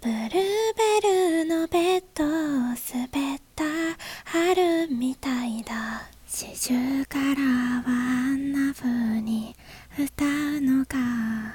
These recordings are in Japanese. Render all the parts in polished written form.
ブルーベルのベッドを滑った春みたいだ。四十からはあんな風に歌うのか。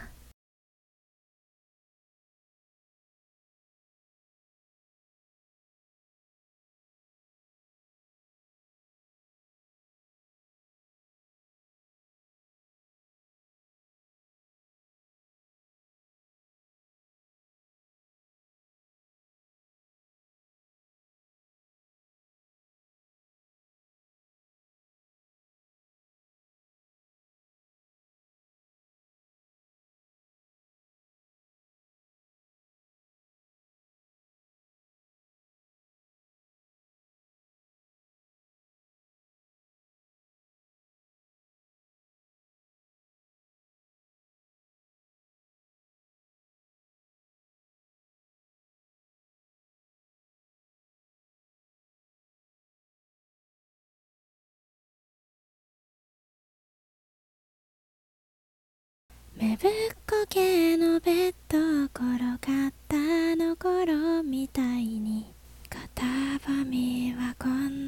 芽ぶっこけのベッド転がったあの頃みたいに、片ばみはこん